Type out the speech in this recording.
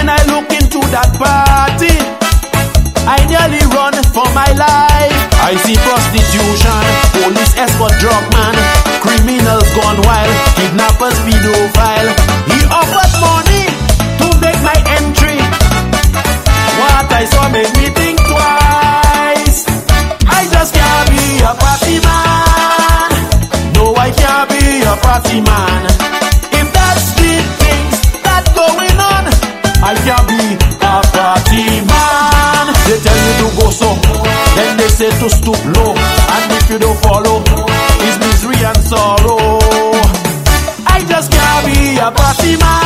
When I look into that party, I nearly run for my life. I see prostitution, police escort, drug man, criminals gone wild, kidnappers, pedophile. He offered money to make my entry. What I saw made me think twice. I just can't be a party man. No, I can't be a party man. If that's the things that going on, I can't be a party man. They tell you to go so, then they say to stoop low, and if you don't follow, it's misery and sorrow. I just can't be a party man.